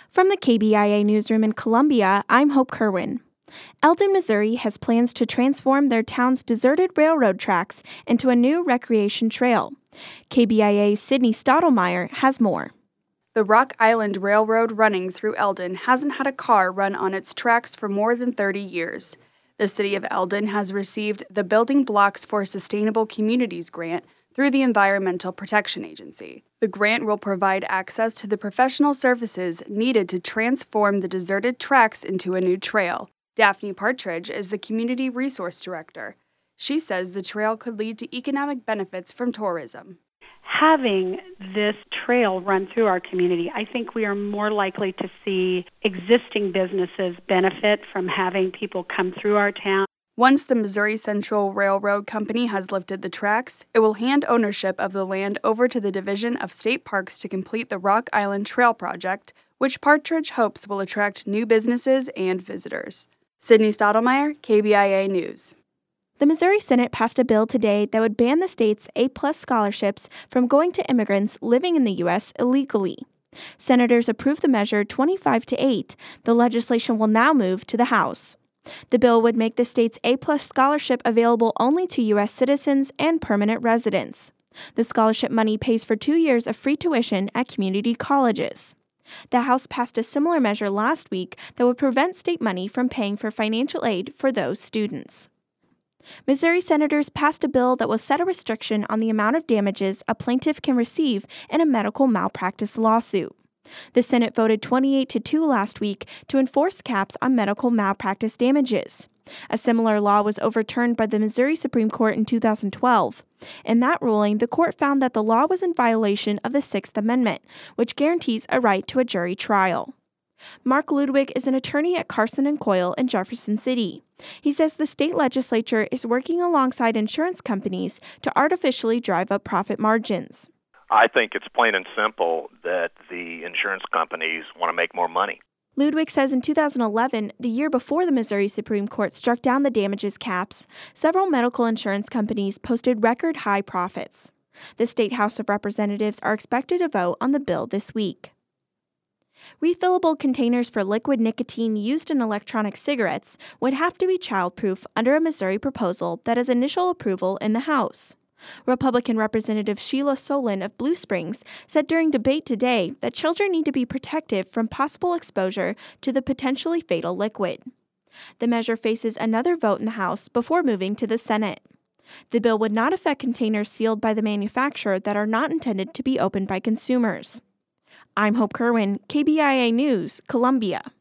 From the KBIA newsroom in Columbia, I'm Hope Kerwin. Eldon, Missouri has plans to transform their town's deserted railroad tracks into a new recreation trail. KBIA's Sydney Stottlemyre has more. The Rock Island Railroad running through Eldon hasn't had a car run on its tracks for more than 30 years. The City of Eldon has received the Building Blocks for Sustainable Communities grant through the Environmental Protection Agency. The grant will provide access to the professional services needed to transform the deserted tracks into a new trail. Daphne Partridge is the Community Resource Director. She says the trail could lead to economic benefits from tourism. Having this trail run through our community, I think we are more likely to see existing businesses benefit from having people come through our town. Once the Missouri Central Railroad Company has lifted the tracks, it will hand ownership of the land over to the Division of State Parks to complete the Rock Island Trail project, which Partridge hopes will attract new businesses and visitors. Sydney Stottlemyre, KBIA News. The Missouri Senate passed a bill today that would ban the state's A-plus scholarships from going to immigrants living in the U.S. illegally. Senators approved the measure 25-8. The legislation will now move to the House. The bill would make the state's A-plus scholarship available only to U.S. citizens and permanent residents. The scholarship money pays for 2 years of free tuition at community colleges. The House passed a similar measure last week that would prevent state money from paying for financial aid for those students. Missouri senators passed a bill that will set a restriction on the amount of damages a plaintiff can receive in a medical malpractice lawsuit. The Senate voted 28-2 last week to enforce caps on medical malpractice damages. A similar law was overturned by the Missouri Supreme Court in 2012. In that ruling, the court found that the law was in violation of the Sixth Amendment, which guarantees a right to a jury trial. Mark Ludwig is an attorney at Carson & Coyle in Jefferson City. He says the state legislature is working alongside insurance companies to artificially drive up profit margins. I think it's plain and simple that the insurance companies want to make more money. Ludwig says in 2011, the year before the Missouri Supreme Court struck down the damages caps, several medical insurance companies posted record high profits. The State House of Representatives are expected to vote on the bill this week. Refillable containers for liquid nicotine used in electronic cigarettes would have to be childproof under a Missouri proposal that has initial approval in the House. Republican Representative Sheila Solon of Blue Springs said during debate today that children need to be protected from possible exposure to the potentially fatal liquid. The measure faces another vote in the House before moving to the Senate. The bill would not affect containers sealed by the manufacturer that are not intended to be opened by consumers. I'm Hope Kerwin, KBIA News, Columbia.